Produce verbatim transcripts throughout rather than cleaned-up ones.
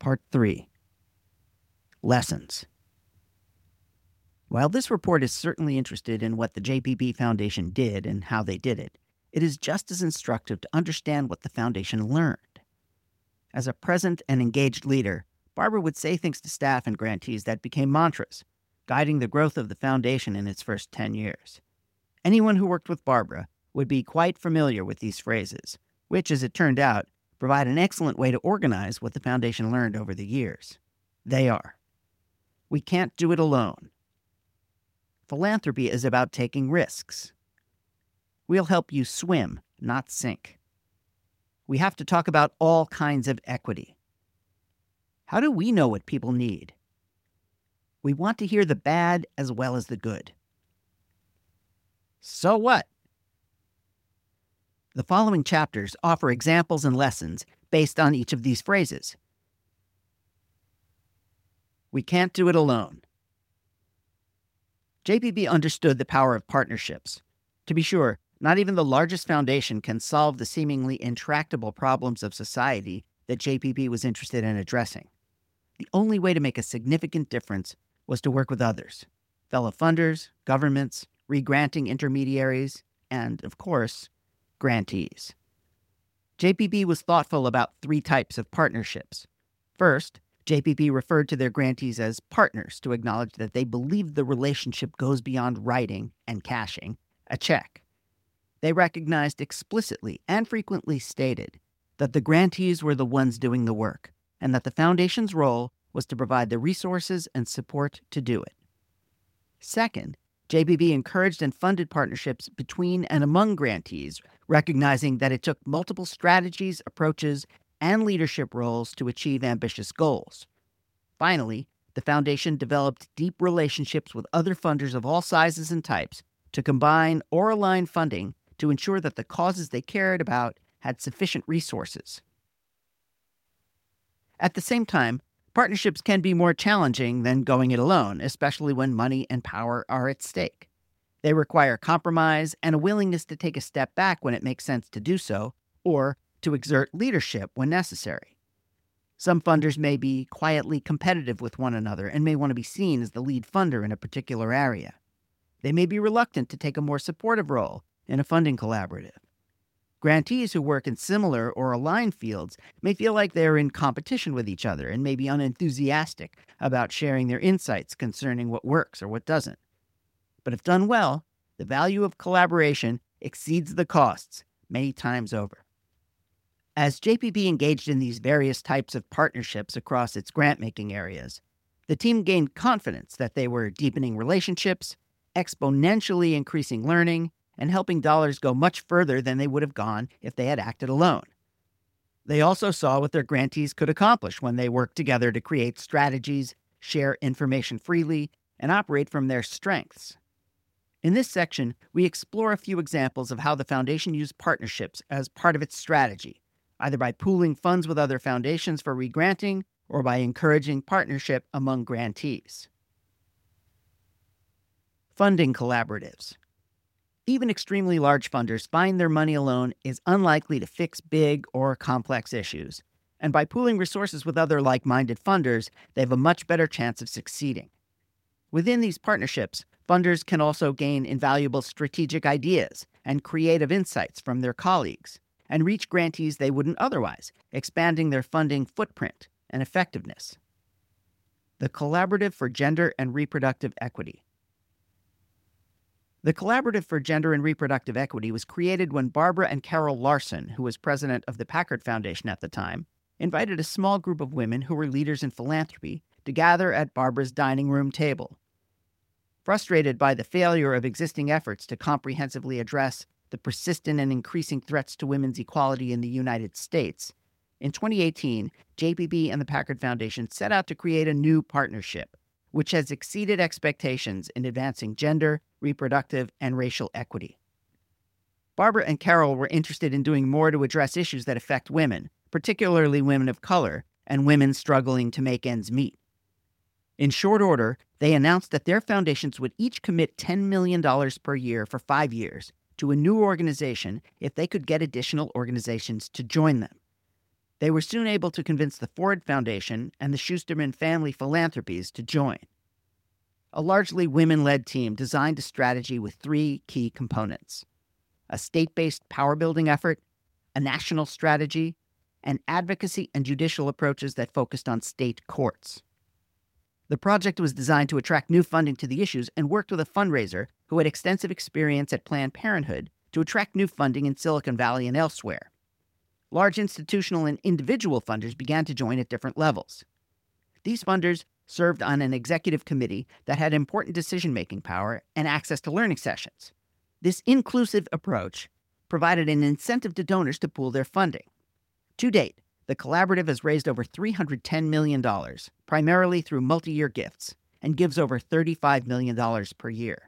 Part three. Lessons. While this report is certainly interested in what the J P B Foundation did and how they did it, it is just as instructive to understand what the Foundation learned. As a present and engaged leader, Barbara would say things to staff and grantees that became mantras, guiding the growth of the Foundation in its first ten years. Anyone who worked with Barbara would be quite familiar with these phrases, which, as it turned out, provide an excellent way to organize what the Foundation learned over the years. They are: we can't do it alone. Philanthropy is about taking risks. We'll help you swim, not sink. We have to talk about all kinds of equity. How do we know what people need? We want to hear the bad as well as the good. So what? The following chapters offer examples and lessons based on each of these phrases. We can't do it alone. J P B understood the power of partnerships. To be sure, not even the largest foundation can solve the seemingly intractable problems of society that J P B was interested in addressing. The only way to make a significant difference was to work with others, fellow funders, governments, re-granting intermediaries, and, of course, grantees. J P B was thoughtful about three types of partnerships. First, J P B referred to their grantees as partners to acknowledge that they believed the relationship goes beyond writing and cashing a check. They recognized explicitly and frequently stated that the grantees were the ones doing the work, and that the Foundation's role was to provide the resources and support to do it. Second, J P B encouraged and funded partnerships between and among grantees, recognizing that it took multiple strategies, approaches, and leadership roles to achieve ambitious goals. Finally, the Foundation developed deep relationships with other funders of all sizes and types to combine or align funding to ensure that the causes they cared about had sufficient resources. At the same time, partnerships can be more challenging than going it alone, especially when money and power are at stake. They require compromise and a willingness to take a step back when it makes sense to do so, or to exert leadership when necessary. Some funders may be quietly competitive with one another and may want to be seen as the lead funder in a particular area. They may be reluctant to take a more supportive role in a funding collaborative. Grantees who work in similar or aligned fields may feel like they're in competition with each other and may be unenthusiastic about sharing their insights concerning what works or what doesn't. But if done well, the value of collaboration exceeds the costs many times over. As J P B engaged in these various types of partnerships across its grant-making areas, the team gained confidence that they were deepening relationships, exponentially increasing learning, and helping dollars go much further than they would have gone if they had acted alone. They also saw what their grantees could accomplish when they worked together to create strategies, share information freely, and operate from their strengths. In this section, we explore a few examples of how the Foundation used partnerships as part of its strategy, either by pooling funds with other foundations for re-granting or by encouraging partnership among grantees. Funding collaboratives. Even extremely large funders find their money alone is unlikely to fix big or complex issues, and by pooling resources with other like-minded funders, they have a much better chance of succeeding. Within these partnerships, funders can also gain invaluable strategic ideas and creative insights from their colleagues, and reach grantees they wouldn't otherwise, expanding their funding footprint and effectiveness. The Collaborative for Gender and Reproductive Equity. The Collaborative for Gender and Reproductive Equity was created when Barbara and Carol Larson, who was president of the Packard Foundation at the time, invited a small group of women who were leaders in philanthropy to gather at Barbara's dining room table. Frustrated by the failure of existing efforts to comprehensively address the persistent and increasing threats to women's equality in the United States, in twenty eighteen, J P B and the Packard Foundation set out to create a new partnership, which has exceeded expectations in advancing gender, reproductive, and racial equity. Barbara and Carol were interested in doing more to address issues that affect women, particularly women of color, and women struggling to make ends meet. In short order, they announced that their foundations would each commit ten million dollars per year for five years to a new organization if they could get additional organizations to join them. They were soon able to convince the Ford Foundation and the Schusterman Family Philanthropies to join. A largely women-led team designed a strategy with three key components: a state-based power-building effort, a national strategy, and advocacy and judicial approaches that focused on state courts. The project was designed to attract new funding to the issues and worked with a fundraiser who had extensive experience at Planned Parenthood to attract new funding in Silicon Valley and elsewhere. Large institutional and individual funders began to join at different levels. These funders served on an executive committee that had important decision-making power and access to learning sessions. This inclusive approach provided an incentive to donors to pool their funding. To date, the collaborative has raised over three hundred ten million dollars, primarily through multi-year gifts, and gives over thirty-five million dollars per year.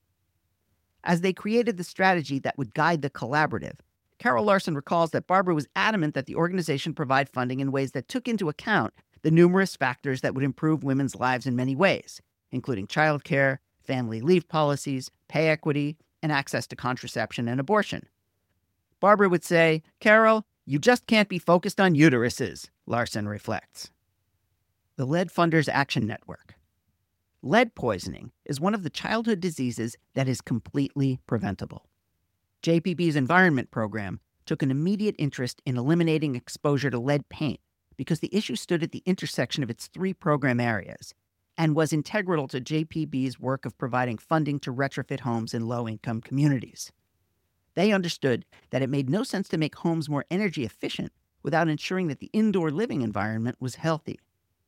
As they created the strategy that would guide the collaborative, Carol Larson recalls that Barbara was adamant that the organization provide funding in ways that took into account the numerous factors that would improve women's lives in many ways, including childcare, family leave policies, pay equity, and access to contraception and abortion. Barbara would say, "Carol, you just can't be focused on uteruses," Larson reflects. The Lead Funders Action Network. Lead poisoning is one of the childhood diseases that is completely preventable. J P B's Environment Program took an immediate interest in eliminating exposure to lead paint because the issue stood at the intersection of its three program areas and was integral to J P B's work of providing funding to retrofit homes in low-income communities. They understood that it made no sense to make homes more energy efficient without ensuring that the indoor living environment was healthy.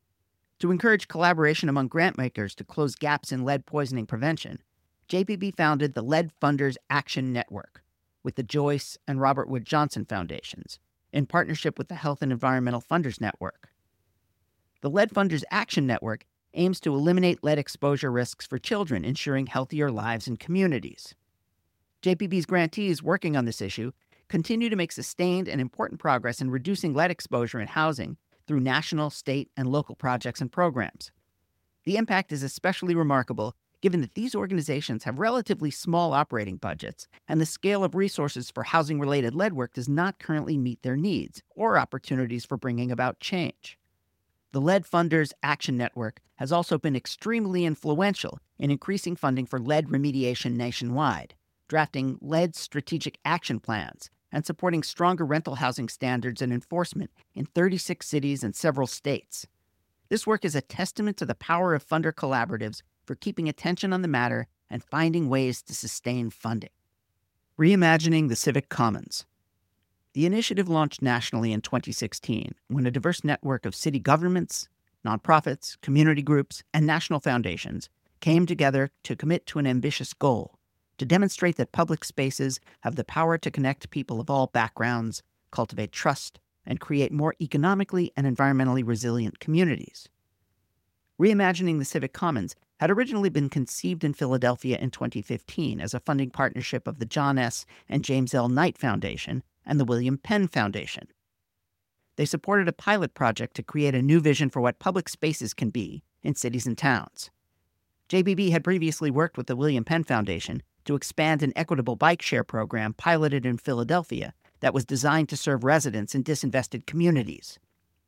To encourage collaboration among grantmakers to close gaps in lead poisoning prevention, J P B founded the Lead Funders Action Network with the Joyce and Robert Wood Johnson Foundations, in partnership with the Health and Environmental Funders Network. The Lead Funders Action Network aims to eliminate lead exposure risks for children, ensuring healthier lives in communities. J P B's grantees working on this issue continue to make sustained and important progress in reducing lead exposure in housing through national, state, and local projects and programs. The impact is especially remarkable given that these organizations have relatively small operating budgets and the scale of resources for housing-related lead work does not currently meet their needs or opportunities for bringing about change. The Lead Funders Action Network has also been extremely influential in increasing funding for lead remediation nationwide, drafting lead strategic action plans, and supporting stronger rental housing standards and enforcement in thirty-six cities and several states. This work is a testament to the power of funder collaboratives for keeping attention on the matter and finding ways to sustain funding. Reimagining the Civic Commons. The initiative launched nationally in twenty sixteen when a diverse network of city governments, nonprofits, community groups, and national foundations came together to commit to an ambitious goal: to demonstrate that public spaces have the power to connect people of all backgrounds, cultivate trust, and create more economically and environmentally resilient communities. Reimagining the Civic Commons had originally been conceived in Philadelphia in twenty fifteen as a funding partnership of the John S. and James L. Knight Foundation and the William Penn Foundation. They supported a pilot project to create a new vision for what public spaces can be in cities and towns. J P B had previously worked with the William Penn Foundation to expand an equitable bike share program piloted in Philadelphia that was designed to serve residents in disinvested communities.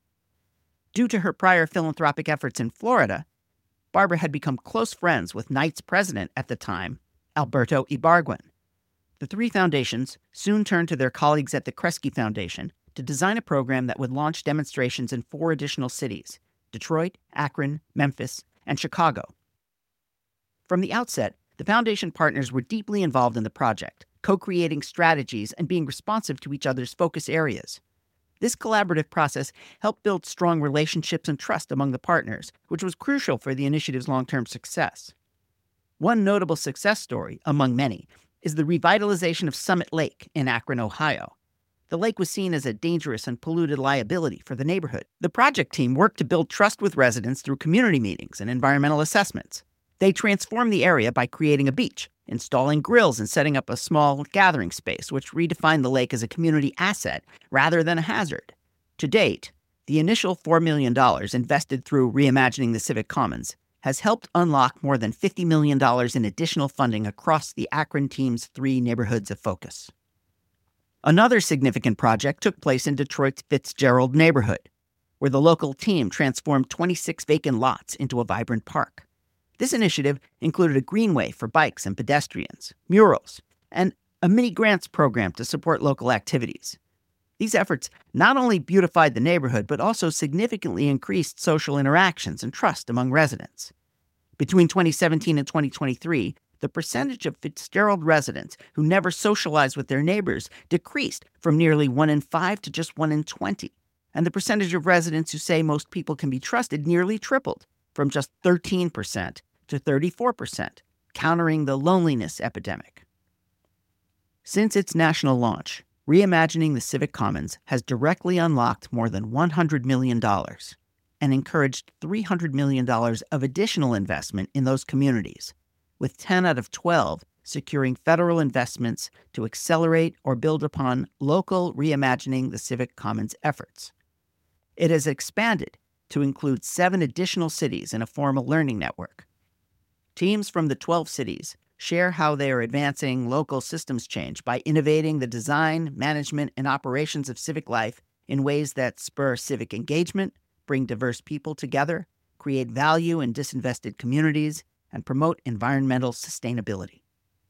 Due to her prior philanthropic efforts in Florida, Barbara had become close friends with Knight's president at the time, Alberto Ibargüen. The three foundations soon turned to their colleagues at the Kresge Foundation to design a program that would launch demonstrations in four additional cities: Detroit, Akron, Memphis, and Chicago. From the outset, the foundation partners were deeply involved in the project, co-creating strategies and being responsive to each other's focus areas. This collaborative process helped build strong relationships and trust among the partners, which was crucial for the initiative's long-term success. One notable success story, among many, is the revitalization of Summit Lake in Akron, Ohio. The lake was seen as a dangerous and polluted liability for the neighborhood. The project team worked to build trust with residents through community meetings and environmental assessments. They transformed the area by creating a beach, installing grills, and setting up a small gathering space, which redefined the lake as a community asset rather than a hazard. To date, the initial four million dollars invested through Reimagining the Civic Commons has helped unlock more than fifty million dollars in additional funding across the Akron team's three neighborhoods of focus. Another significant project took place in Detroit's Fitzgerald neighborhood, where the local team transformed twenty-six vacant lots into a vibrant park. This initiative included a greenway for bikes and pedestrians, murals, and a mini grants program to support local activities. These efforts not only beautified the neighborhood, but also significantly increased social interactions and trust among residents. Between twenty seventeen and twenty twenty-three, the percentage of Fitzgerald residents who never socialized with their neighbors decreased from nearly one in five to just one in twenty. And the percentage of residents who say most people can be trusted nearly tripled, from just thirteen percent to thirty-four percent, countering the loneliness epidemic. Since its national launch, Reimagining the Civic Commons has directly unlocked more than one hundred million dollars and encouraged three hundred million dollars of additional investment in those communities, with ten out of twelve securing federal investments to accelerate or build upon local Reimagining the Civic Commons efforts. It has expanded to include seven additional cities in a formal learning network. Teams from the twelve cities share how they are advancing local systems change by innovating the design, management, and operations of civic life in ways that spur civic engagement, bring diverse people together, create value in disinvested communities, and promote environmental sustainability.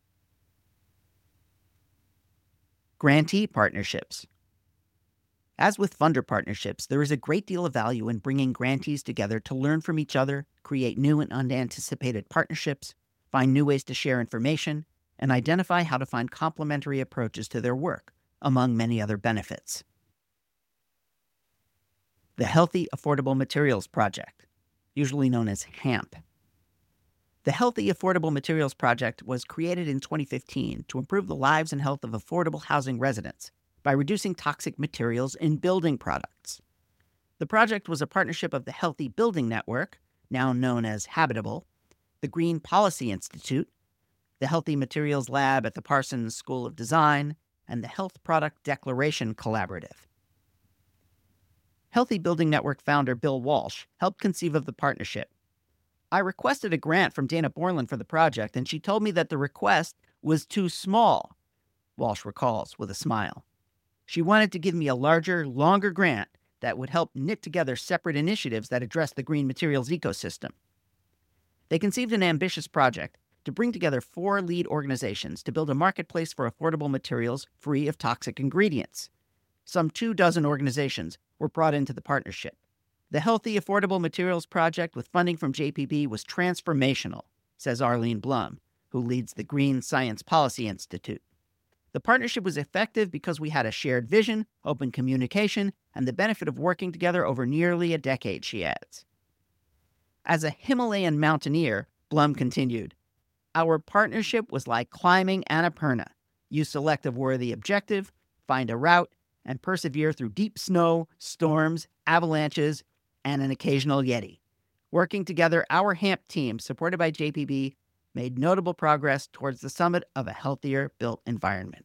Grantee partnerships. As with funder partnerships, there is a great deal of value in bringing grantees together to learn from each other, create new and unanticipated partnerships, find new ways to share information, and identify how to find complementary approaches to their work, among many other benefits. The Healthy Affordable Materials Project, usually known as HAMP. The Healthy Affordable Materials Project was created in twenty fifteen to improve the lives and health of affordable housing residents by reducing toxic materials in building products. The project was a partnership of the Healthy Building Network, now known as Habitable, the Green Policy Institute, the Healthy Materials Lab at the Parsons School of Design, and the Health Product Declaration Collaborative. Healthy Building Network founder Bill Walsh helped conceive of the partnership. I requested a grant from Dana Borland for the project, and she told me that the request was too small, Walsh recalls with a smile. She wanted to give me a larger, longer grant that would help knit together separate initiatives that address the green materials ecosystem. They conceived an ambitious project to bring together four lead organizations to build a marketplace for affordable materials free of toxic ingredients. Some two dozen organizations were brought into the partnership. The Healthy Affordable Materials Project with funding from J P B was transformational, says Arlene Blum, who leads the Green Science Policy Institute. The partnership was effective because we had a shared vision, open communication, and the benefit of working together over nearly a decade, she adds. As a Himalayan mountaineer, Blum continued, our partnership was like climbing Annapurna. You select a worthy objective, find a route, and persevere through deep snow, storms, avalanches, and an occasional Yeti. Working together, our HAMP team, supported by J P B, made notable progress towards the summit of a healthier built environment.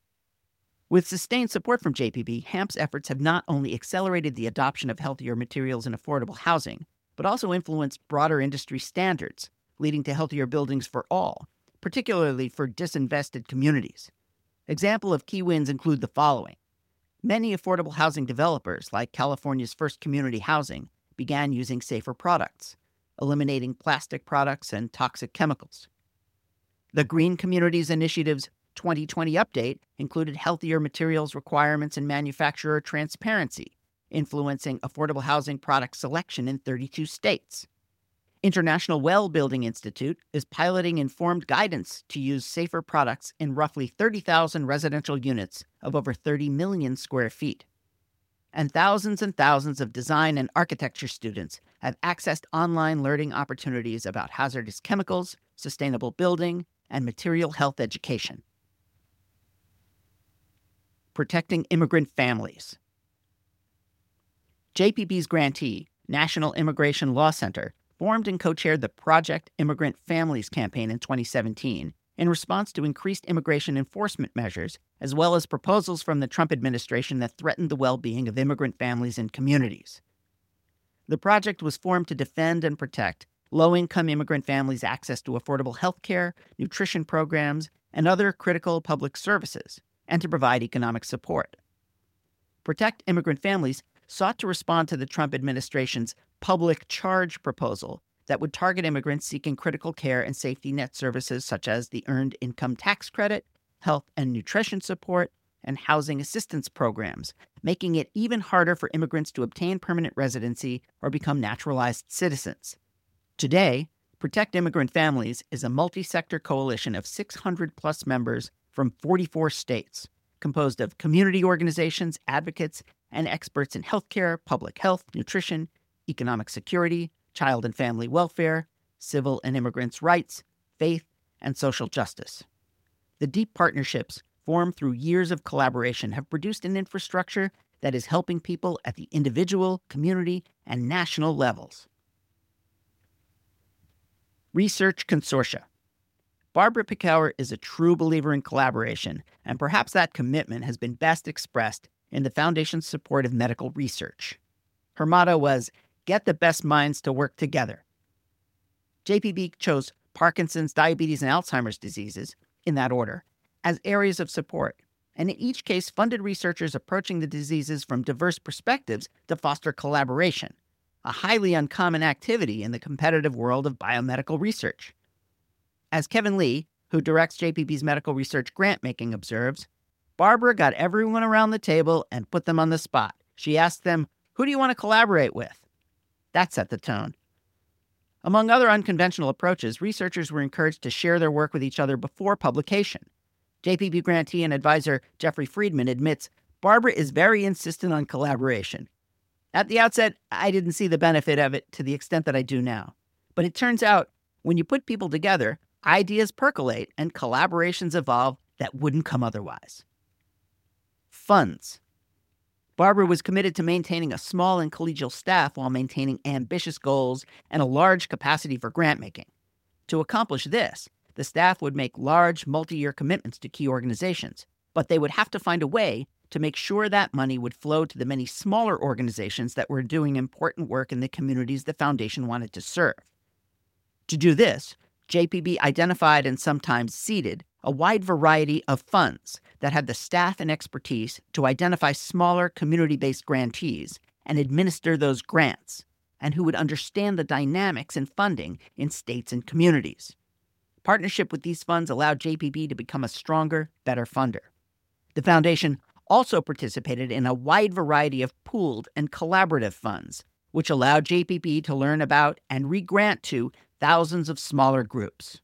With sustained support from J P B, HAMP's efforts have not only accelerated the adoption of healthier materials in affordable housing, but also influenced broader industry standards, leading to healthier buildings for all, particularly for disinvested communities. Examples of key wins include the following. Many affordable housing developers, like California's First Community Housing, began using safer products, eliminating plastic products and toxic chemicals. The Green Communities Initiative's twenty twenty update included healthier materials requirements and manufacturer transparency, influencing affordable housing product selection in thirty-two states. International Well Building Institute is piloting informed guidance to use safer products in roughly thirty thousand residential units of over thirty million square feet. And thousands and thousands of design and architecture students have accessed online learning opportunities about hazardous chemicals, sustainable building, and material health education. Protecting immigrant families. J P B's grantee, National Immigration Law Center, formed and co-chaired the Project Immigrant Families campaign in twenty seventeen in response to increased immigration enforcement measures, as well as proposals from the Trump administration that threatened the well-being of immigrant families and communities. The project was formed to defend and protect low-income immigrant families' access to affordable health care, nutrition programs, and other critical public services, and to provide economic support. Protect Immigrant Families sought to respond to the Trump administration's public charge proposal that would target immigrants seeking critical care and safety net services such as the Earned Income Tax Credit, health and nutrition support, and housing assistance programs, making it even harder for immigrants to obtain permanent residency or become naturalized citizens. Today, Protect Immigrant Families is a multi-sector coalition of six hundred plus members from forty-four states, composed of community organizations, advocates, and experts in healthcare, public health, nutrition, economic security, child and family welfare, civil and immigrants' rights, faith, and social justice. The deep partnerships formed through years of collaboration have produced an infrastructure that is helping people at the individual, community, and national levels. Research Consortia. Barbara Picower is a true believer in collaboration, and perhaps that commitment has been best expressed in the Foundation's support of medical research. Her motto was, "Get the best minds to work together." J P B chose Parkinson's, diabetes, and Alzheimer's diseases, in that order, as areas of support, and in each case funded researchers approaching the diseases from diverse perspectives to foster collaboration, a highly uncommon activity in the competitive world of biomedical research. As Kevin Lee, who directs J P B's medical research grant-making, observes, Barbara got everyone around the table and put them on the spot. She asked them, "Who do you want to collaborate with?" That set the tone. Among other unconventional approaches, researchers were encouraged to share their work with each other before publication. J P B grantee and advisor Jeffrey Friedman admits Barbara is very insistent on collaboration. At the outset, I didn't see the benefit of it to the extent that I do now. But it turns out, when you put people together, ideas percolate and collaborations evolve that wouldn't come otherwise. Funds. Barbara was committed to maintaining a small and collegial staff while maintaining ambitious goals and a large capacity for grant-making. To accomplish this, the staff would make large, multi-year commitments to key organizations, but they would have to find a way to make sure that money would flow to the many smaller organizations that were doing important work in the communities the Foundation wanted to serve. To do this, J P B identified and sometimes seeded a wide variety of funds that had the staff and expertise to identify smaller community-based grantees and administer those grants, and who would understand the dynamics in funding in states and communities. Partnership with these funds allowed J P B to become a stronger, better funder. The Foundation also participated in a wide variety of pooled and collaborative funds, which allowed J P B to learn about and re-grant to thousands of smaller groups.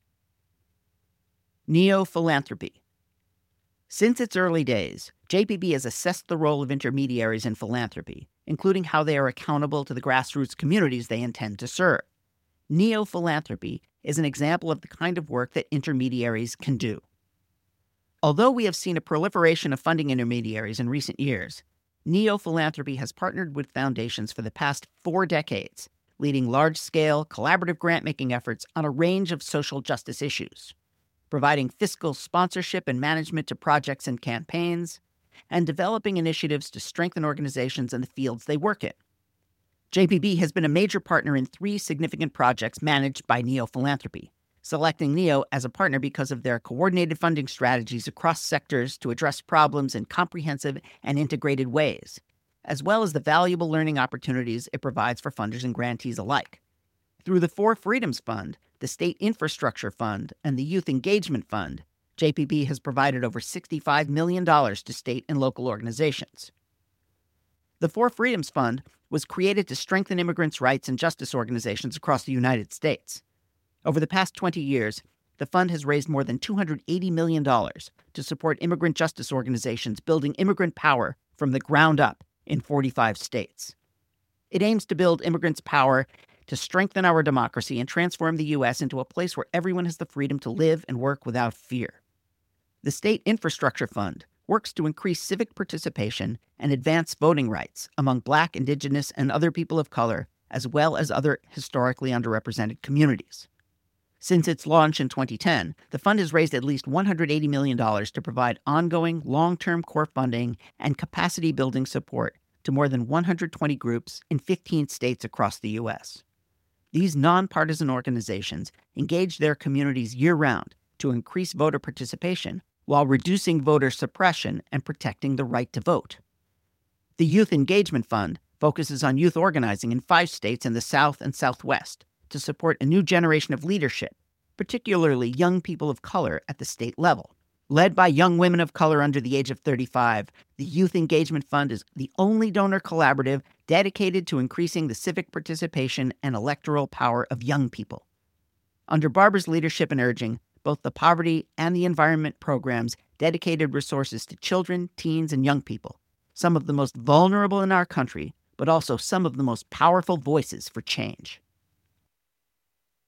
Neo-philanthropy. Since its early days, J P B has assessed the role of intermediaries in philanthropy, including how they are accountable to the grassroots communities they intend to serve. Neo-philanthropy is an example of the kind of work that intermediaries can do. Although we have seen a proliferation of funding intermediaries in recent years, Neo-philanthropy has partnered with foundations for the past four decades, leading large-scale, collaborative grant-making efforts on a range of social justice issues, providing fiscal sponsorship and management to projects and campaigns, and developing initiatives to strengthen organizations in the fields they work in. J P B has been a major partner in three significant projects managed by Neo-philanthropy, selecting Neo as a partner because of their coordinated funding strategies across sectors to address problems in comprehensive and integrated ways, as well as the valuable learning opportunities it provides for funders and grantees alike. Through the Four Freedoms Fund, the State Infrastructure Fund, and the Youth Engagement Fund, J P B has provided over sixty-five million dollars to state and local organizations. The Four Freedoms Fund was created to strengthen immigrants' rights and justice organizations across the United States. Over the past twenty years, the fund has raised more than two hundred eighty million dollars to support immigrant justice organizations building immigrant power from the ground up in forty-five states. It aims to build immigrants' power to strengthen our democracy and transform the U S into a place where everyone has the freedom to live and work without fear. The State Infrastructure Fund works to increase civic participation and advance voting rights among Black, Indigenous, and other people of color, as well as other historically underrepresented communities. Since its launch in twenty ten, the fund has raised at least one hundred eighty million dollars to provide ongoing, long-term core funding and capacity-building support to more than one hundred twenty groups in fifteen states across the U S. These nonpartisan organizations engage their communities year-round to increase voter participation while reducing voter suppression and protecting the right to vote. The Youth Engagement Fund focuses on youth organizing in five states in the South and Southwest to support a new generation of leadership, particularly young people of color at the state level. Led by young women of color under the age of thirty-five, the Youth Engagement Fund is the only donor collaborative dedicated to increasing the civic participation and electoral power of young people. Under Barbara's leadership and urging, both the poverty and the environment programs dedicated resources to children, teens, and young people, some of the most vulnerable in our country, but also some of the most powerful voices for change.